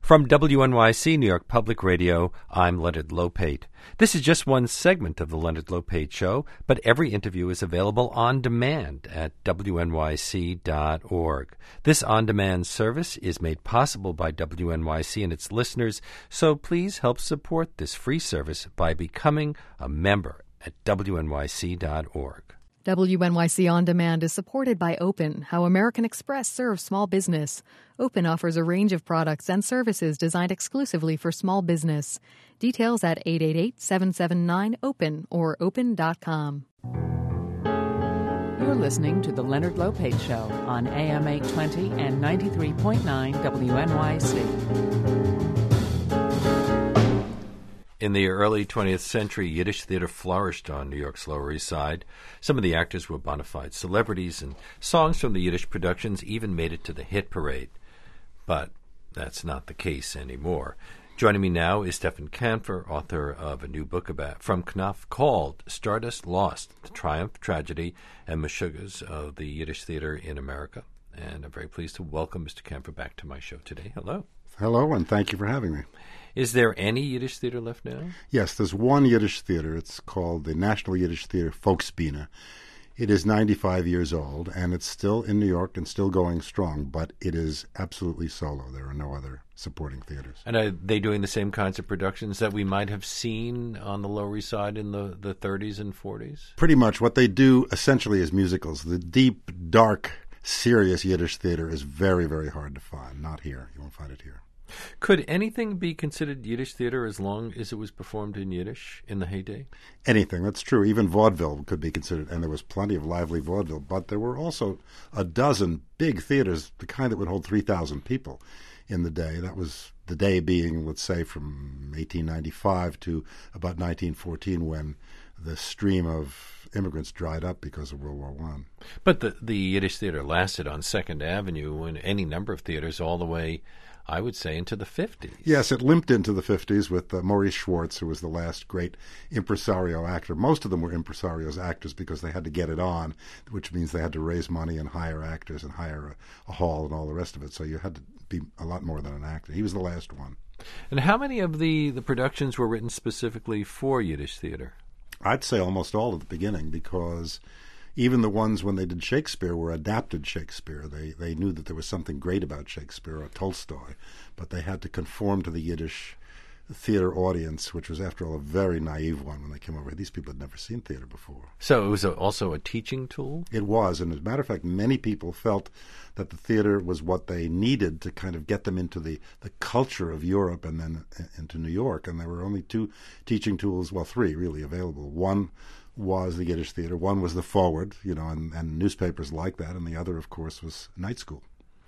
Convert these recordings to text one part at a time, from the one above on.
From WNYC, New York Public Radio, I'm Leonard Lopate. This is just one segment of the Leonard Lopate Show, but every interview is available on demand at WNYC.org. This on-demand service is made possible by WNYC and its listeners, so please help support this free service by becoming a member at WNYC.org. WNYC On Demand is supported by Open, how American Express serves small business. Open offers a range of products and services designed exclusively for small business. Details at 888-779-OPEN or open.com. You're listening to The Leonard Lopate Show on AM 820 and 93.9 WNYC. In the early 20th century, Yiddish theater flourished on New York's Lower East Side. Some of the actors were bona fide celebrities, and songs from the Yiddish productions even made it to the hit parade. But that's not the case anymore. Joining me now is Stefan Kampfer, author of a new book from Knopf called Stardust Lost, The Triumph, Tragedy, and Meshuggahs of the Yiddish Theater in America. And I'm very pleased to welcome Mr. Kampfer back to my show today. Hello. Hello, and thank you for having me. Is there any Yiddish theater left now? Yes, there's one Yiddish theater. It's called the National Yiddish Theater Volksbühne. It is 95 years old, and it's still in New York and still going strong, but it is absolutely solo. There are no other supporting theaters. And are they doing the same kinds of productions that we might have seen on the Lower East Side in the 30s and 40s? Pretty much. What they do essentially is musicals. The deep, dark, serious Yiddish theater is very, very hard to find. Not here. You won't find it here. Could anything be considered Yiddish theater as long as it was performed in Yiddish in the heyday? Anything. That's true. Even vaudeville could be considered, and there was plenty of lively vaudeville. But there were also a dozen big theaters, the kind that would hold 3,000 people in the day. That was the day being, let's say, from 1895 to about 1914, when the stream of immigrants dried up because of World War I. But the Yiddish theater lasted on 2nd Avenue in any number of theaters all the way, I would say, into the 50s. Yes, it limped into the 50s with Maurice Schwartz, who was the last great impresario actor. Most of them were impresarios actors because they had to get it on, which means they had to raise money and hire actors and hire a hall and all the rest of it. So you had to be a lot more than an actor. He was the last one. And how many of the productions were written specifically for Yiddish theater? I'd say almost all at the beginning, because even the ones when they did Shakespeare were adapted Shakespeare. They knew that there was something great about Shakespeare or Tolstoy, but they had to conform to the Yiddish theater audience, which was, after all, a very naive one when they came over. These people had never seen theater before. So it was also a teaching tool? It was, and as a matter of fact, many people felt that the theater was what they needed to kind of get them into the culture of Europe and then into New York, and there were only two teaching tools, well, three really available. One was the Yiddish theater, one was the Forward, and newspapers like that, and the other, of course, was Night School.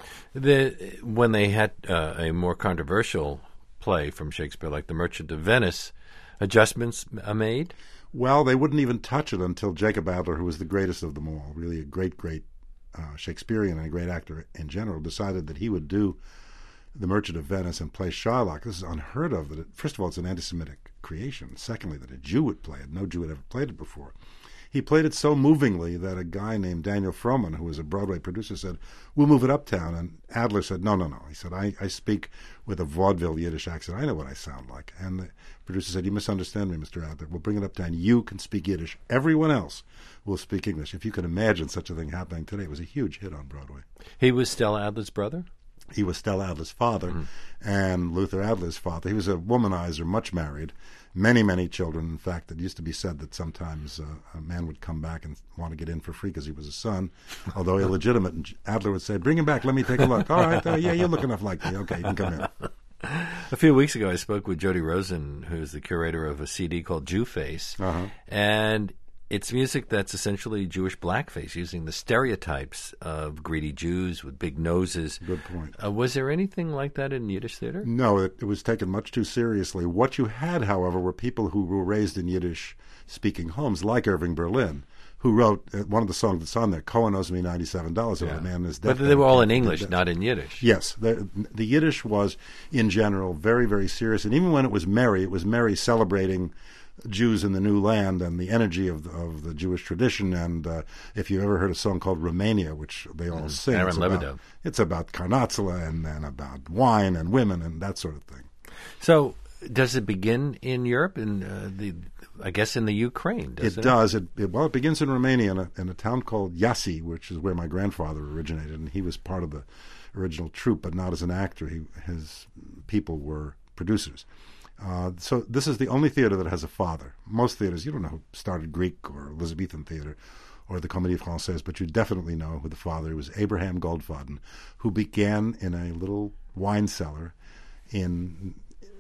When they had a more controversial play from Shakespeare, like The Merchant of Venice, adjustments made? Well, they wouldn't even touch it until Jacob Adler, who was the greatest of them all, really a great Shakespearean and a great actor in general, decided that he would do The Merchant of Venice and play Shylock. This is unheard of. First of all, it's an anti-Semitic creation. Secondly, that a Jew would play it. No Jew had ever played it before. He played it so movingly that a guy named Daniel Frohman, who was a Broadway producer, said, "We'll move it uptown." And Adler said, No. He said, I speak with a vaudeville Yiddish accent. I know what I sound like. And the producer said, "You misunderstand me, Mr. Adler. We'll bring it uptown. You can speak Yiddish. Everyone else will speak English." If you can imagine such a thing happening today, it was a huge hit on Broadway. He was Stella Adler's brother? He was Stella Adler's father and Luther Adler's father. He was a womanizer, much married, many, many children. In fact, it used to be said that sometimes a man would come back and want to get in for free because he was a son, although illegitimate. And Adler would say, "Bring him back, let me take a look." "All right, yeah, you look enough like me. Okay, you can come in." A few weeks ago, I spoke with Jody Rosen, who's the curator of a CD called Jewface, and it's music that's essentially Jewish blackface, using the stereotypes of greedy Jews with big noses. Good point. Was there anything like that in Yiddish theater? No, it was taken much too seriously. What you had, however, were people who were raised in Yiddish-speaking homes, like Irving Berlin, who wrote one of the songs that's on there, "Cohen owes me $97 over the man is dead." But they were all in English, not in Yiddish. Yes. The Yiddish was, in general, very, very serious. And even when it was merry celebrating Jews in the new land and the energy of the Jewish tradition. And if you ever heard a song called Romania, which they all sing, Aaron Lebedev. It's about Karnatsala and about wine and women and that sort of thing. So does it begin in Europe, I guess in the Ukraine? Does it? It does. It begins in Romania in a town called Iași, which is where my grandfather originated, and he was part of the original troupe, but not as an actor. His people were producers. So this is the only theater that has a father. Most theaters, you don't know who started Greek or Elizabethan theater or the Comédie Française, but you definitely know who the father was, Abraham Goldfaden, who began in a little wine cellar in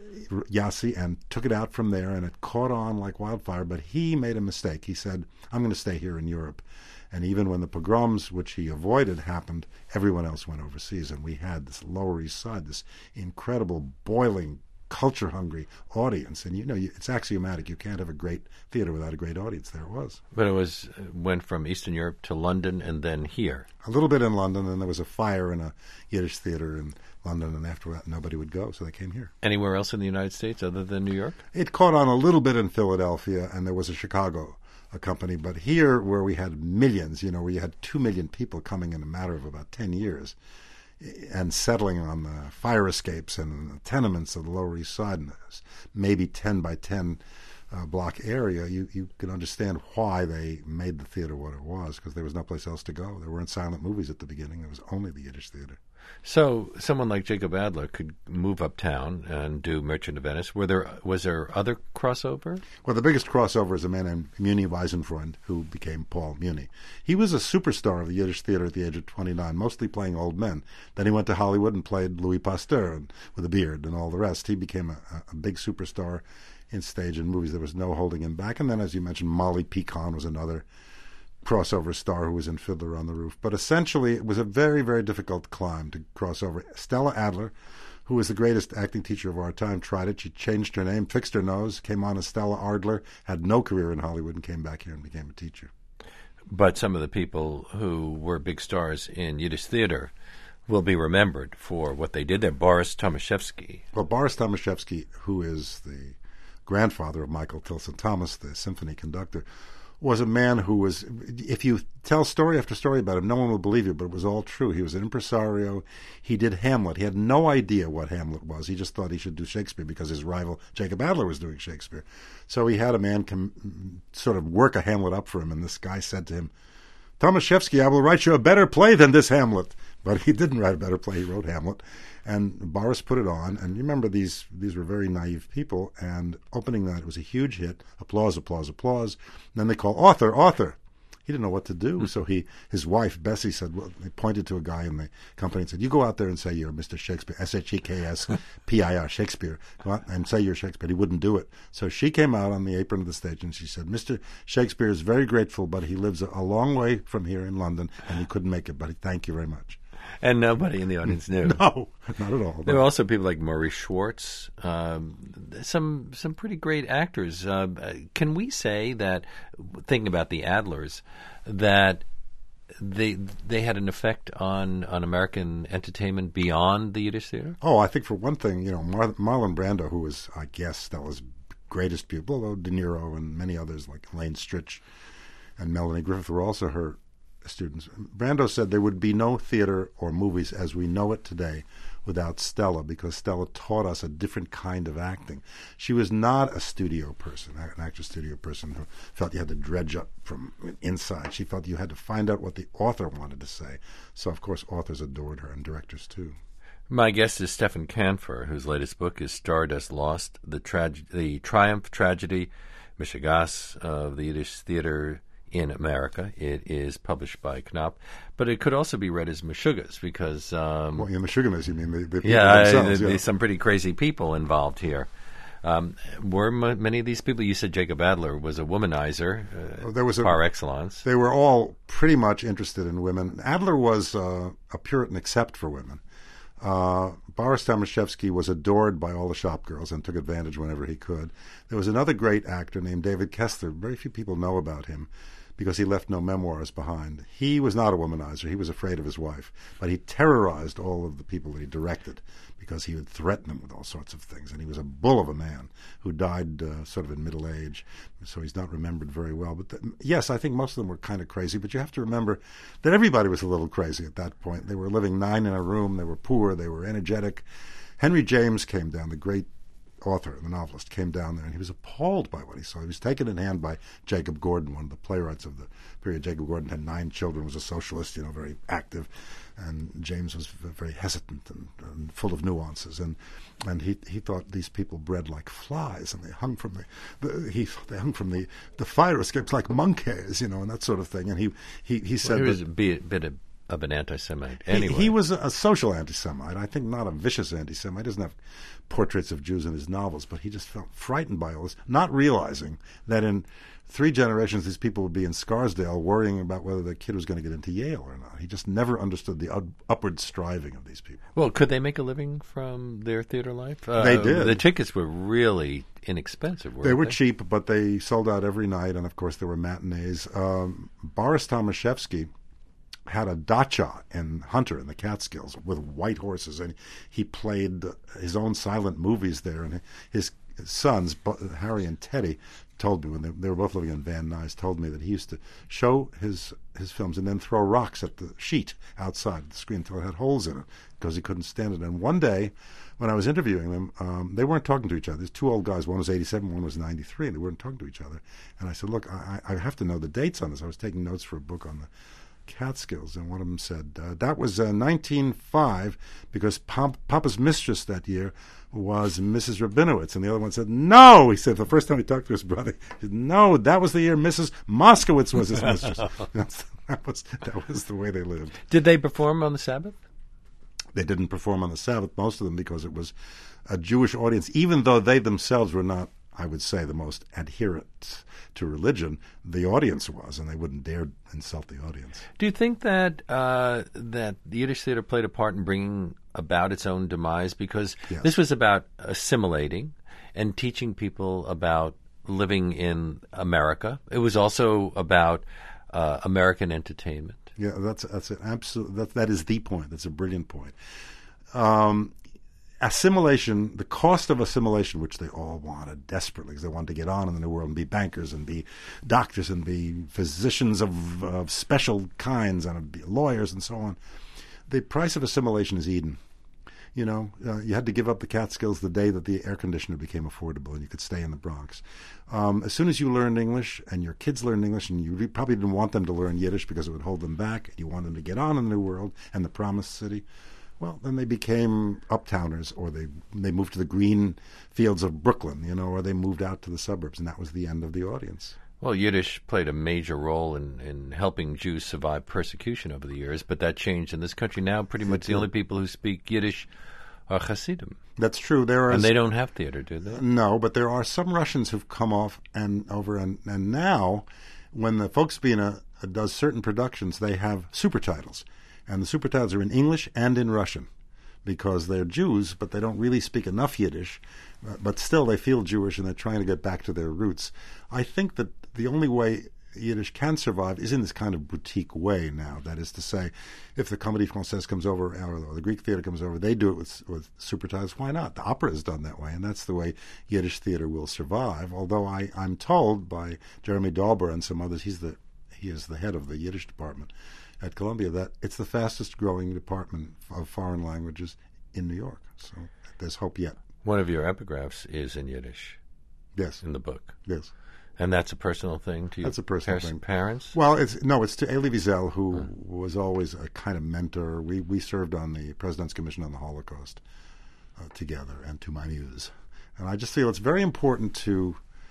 Iași and took it out from there, and it caught on like wildfire. But he made a mistake. He said, I'm going to stay here in Europe. And even when the pogroms, which he avoided, happened, everyone else went overseas. And we had this Lower East Side, this incredible, boiling, culture-hungry audience. And, it's axiomatic. You can't have a great theater without a great audience. There it was. But it went from Eastern Europe to London and then here. A little bit in London, and there was a fire in a Yiddish theater in London, and after that, nobody would go, so they came here. Anywhere else in the United States other than New York? It caught on a little bit in Philadelphia, and there was a company. But here, where we had millions, where you had 2 million people coming in a matter of about 10 years, and settling on the fire escapes and the tenements of the Lower East Side, and maybe 10 by 10 block area, you can understand why they made the theater what it was, because there was no place else to go. There weren't silent movies at the beginning. There was only the Yiddish theater. So someone like Jacob Adler could move uptown and do Merchant of Venice. Was there other crossover? Well, the biggest crossover is a man named Muni Weisenfreund, who became Paul Muni. He was a superstar of the Yiddish theater at the age of 29, mostly playing old men. Then he went to Hollywood and played Louis Pasteur with a beard and all the rest. He became a big superstar in stage and movies. There was no holding him back. And then, as you mentioned, Molly Picon was another crossover star who was in Fiddler on the Roof. But essentially, it was a very, very difficult climb to cross over. Stella Adler, who was the greatest acting teacher of our time, tried it. She changed her name, fixed her nose, came on as Stella Adler, had no career in Hollywood, and came back here and became a teacher. But some of the people who were big stars in Yiddish theater will be remembered for what they did there. Boris Tomaszewski. Well, Boris Tomaszewski, who is the grandfather of Michael Tilson Thomas, the symphony conductor, was a man who was, if you tell story after story about him, no one will believe you, but it was all true. He was an impresario. He did Hamlet. He had no idea what Hamlet was. He just thought he should do Shakespeare because his rival, Jacob Adler, was doing Shakespeare. So he had a man sort of work a Hamlet up for him, and this guy said to him, Tomaszewski, I will write you a better play than this Hamlet. But he didn't write a better play. He wrote Hamlet. And Boris put it on. And you remember, these were very naive people. And opening night, it was a huge hit. Applause, applause, applause. And then they call, author, author. He didn't know what to do. So his wife, Bessie, said, well, they pointed to a guy in the company and said, you go out there and say you're Mr. Shakespeare, Shekspir, Shakespeare. Go out and say you're Shakespeare. He wouldn't do it. So she came out on the apron of the stage and she said, Mr. Shakespeare is very grateful, but he lives a long way from here in London, and he couldn't make it, but thank you very much. And nobody in the audience knew. No, not at all. There were also people like Maurice Schwartz, some pretty great actors. Can we say that, thinking about the Adlers, that they had an effect on American entertainment beyond the Yiddish theater? Oh, I think for one thing, Marlon Brando, who was, I guess, Stella's greatest pupil, although De Niro and many others like Elaine Stritch and Melanie Griffith were also her students. Brando said there would be no theater or movies as we know it today without Stella, because Stella taught us a different kind of acting. She was not a studio person, an actor studio person who felt you had to dredge up from inside. She felt you had to find out what the author wanted to say. So, of course, authors adored her, and directors too. My guest is Stefan Kanfer, whose latest book is Stardust Lost, the Triumph, Tragedy, Mishigas of the Yiddish theater in America. It is published by Knopf, but it could also be read as Meshuggahs because... Meshuggahs, you mean the people themselves. There's some pretty crazy people involved here. Were many of these people... You said Jacob Adler was a womanizer par excellence. They were all pretty much interested in women. Adler was a Puritan except for women. Boris Tomaszewski was adored by all the shop girls and took advantage whenever he could. There was another great actor named David Kessler. Very few people know about him, because he left no memoirs behind. He was not a womanizer. He was afraid of his wife. But he terrorized all of the people that he directed because he would threaten them with all sorts of things. And he was a bull of a man who died sort of in middle age, so he's not remembered very well. But yes, I think most of them were kind of crazy, but you have to remember that everybody was a little crazy at that point. They were living 9 in a room. They were poor. They were energetic. Henry James came down, the great author, the novelist, came down there, and he was appalled by what he saw. He was taken in hand by Jacob Gordon, one of the playwrights of the period. Jacob Gordon had 9 children, was a socialist, very active, and James was very hesitant and full of nuances. And he thought these people bred like flies, and they hung from the fire escapes like monkeys, and that sort of thing. And he said he was a bit of an anti-Semite. Anyway, he was a social anti-Semite. I think not a vicious anti-Semite. He doesn't have portraits of Jews in his novels, but he just felt frightened by all this, not realizing that in 3 generations these people would be in Scarsdale worrying about whether the kid was going to get into Yale or not. He just never understood the upward striving of these people. Well, could they make a living from their theater life? They did. The tickets were really inexpensive, weren't they? Were cheap, but they sold out every night, and of course there were matinees. Boris Tomaszewski had a dacha in Hunter in the Catskills with white horses, and he played his own silent movies there. And his sons, Harry and Teddy, told me when they were both living in Van Nuys, told me that he used to show his films and then throw rocks at the sheet outside the screen until it had holes in it because he couldn't stand it. And one day, when I was interviewing them, they weren't talking to each other. There's 2 old guys. One was 87, one was 93, and they weren't talking to each other. And I said, look, I have to know the dates on this. I was taking notes for a book on the Catskills, and one of them said that was 1905 because Papa's mistress that year was Mrs. Rabinowitz, and the other one said no. He said the first time he talked to his brother, he said, no, that was the year Mrs. Moskowitz was his mistress. that was the way they lived. Did they perform on the Sabbath? They didn't perform on the Sabbath, most of them, because it was a Jewish audience, even though they themselves were not, I would say, the most adherent to religion. The audience was, and they wouldn't dare insult the audience. Do you think that that the Yiddish theater played a part in bringing about its own demise? Because yes. This was about assimilating and teaching people about living in America. It was also about American entertainment. Yeah, that's an absolute. That is the point. That's a brilliant point. Assimilation, the cost of assimilation, which they all wanted desperately, because they wanted to get on in the new world and be bankers and be doctors and be physicians of special kinds and be lawyers and so on. The price of assimilation is Eden. You had to give up the Catskills the day that the air conditioner became affordable and you could stay in the Bronx. As soon as you learned English and your kids learned English, and you probably didn't want them to learn Yiddish because it would hold them back, and you wanted them to get on in the new world and the promised city, well, then they became uptowners, or they moved to the green fields of Brooklyn, or they moved out to the suburbs, and that was the end of the audience. Well, Yiddish played a major role in helping Jews survive persecution over the years, but that changed in this country. Now pretty much the only people who speak Yiddish are Hasidim. That's true. And they don't have theater, do they? No, but there are some Russians who've come off and now when the Folksbiene does certain productions, they have super titles. And the super titles are in English and in Russian because they're Jews, but they don't really speak enough Yiddish. But still, they feel Jewish, and they're trying to get back to their roots. I think that the only way Yiddish can survive is in this kind of boutique way now. That is to say, if the Comédie Française comes over or the Greek theater comes over, they do it with super titles. Why not? The opera is done that way, and that's the way Yiddish theater will survive. Although I'm told by Jeremy Dalber and some others, he is the head of the Yiddish department at Columbia, that it's the fastest growing department of foreign languages in New York. So there's hope yet. One of your epigraphs is in Yiddish. Yes. In the book. Yes. And that's a personal thing to you? That's a personal thing. Parents? Well, it's to Elie Wiesel, who was always a kind of mentor. We served on the President's Commission on the Holocaust together, and to my muse. And I just feel it's very important to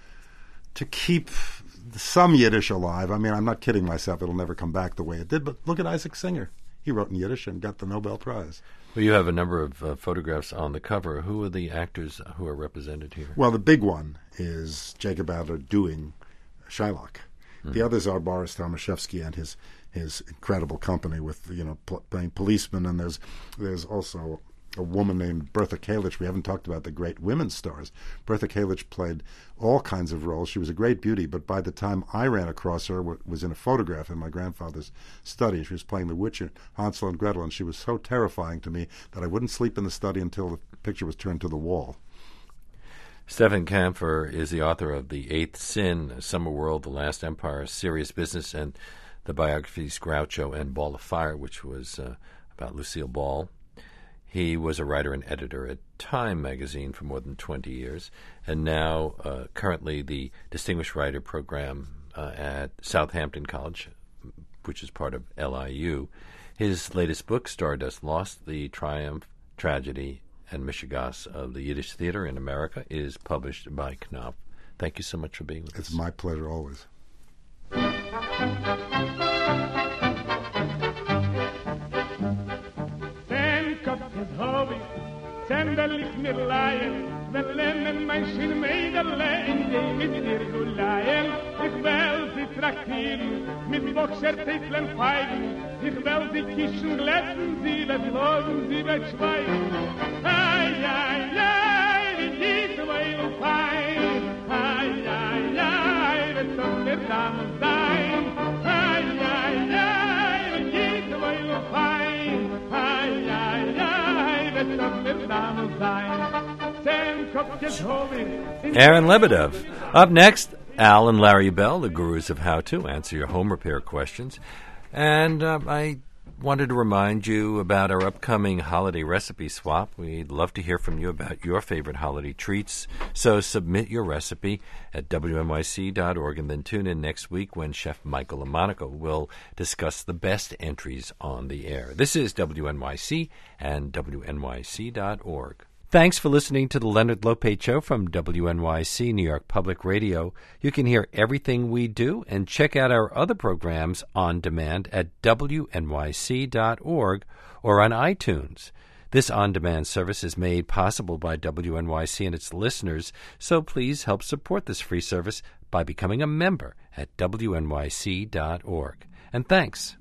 keep some Yiddish alive. I mean, I'm not kidding myself. It'll never come back the way it did. But look at Isaac Singer. He wrote in Yiddish and got the Nobel Prize. Well, you have a number of photographs on the cover. Who are the actors who are represented here? Well, the big one is Jacob Adler doing Shylock. Mm-hmm. The others are Boris Tomaszewski and his incredible company with playing policemen, and there's also a woman named Bertha Kalich. We haven't talked about the great women stars. Bertha Kalich played all kinds of roles. She was a great beauty, but by the time I ran across her, was in a photograph in my grandfather's study. She was playing the witch in Hansel and Gretel, and she was so terrifying to me that I wouldn't sleep in the study until the picture was turned to the wall. Stefan Kampfer is the author of The Eighth Sin, Summer World, The Last Empire, Serious Business, and the biographies Groucho and Ball of Fire, which was about Lucille Ball. He was a writer and editor at Time magazine for more than 20 years, and now currently the Distinguished Writer Program at Southampton College, which is part of LIU. His latest book, Stardust Lost, The Triumph, Tragedy, and Mishigas of the Yiddish Theater in America, is published by Knopf. Thank you so much for being with us. It's my pleasure always. Senderlich mir leihen, wir lernen Menschen Mädele in die mit dir zu leihen. Ich will sie traktieren, mit Boxertäfeln feigen. Ich will sie kischen, glätten, sie wird losen, sie wird schweigen. Ai, ai, ai, wie geht weil fein. Ai, ai, ai, wird doch der Dame sein. Ai, ai, ai, wie geht weil fein. Ai, ai, ai, wird doch der Dame sein. Aaron Lebedev. Up next, Al and Larry Bell, the gurus of how to answer your home repair questions. And I wanted to remind you about our upcoming holiday recipe swap. We'd love to hear from you about your favorite holiday treats. So submit your recipe at WNYC.org and then tune in next week when Chef Michael LaMonaco will discuss the best entries on the air. This is WNYC and WNYC.org. Thanks for listening to the Leonard Lopate Show from WNYC New York Public Radio. You can hear everything we do and check out our other programs on demand at WNYC.org or on iTunes. This on-demand service is made possible by WNYC and its listeners, so please help support this free service by becoming a member at WNYC.org. And thanks.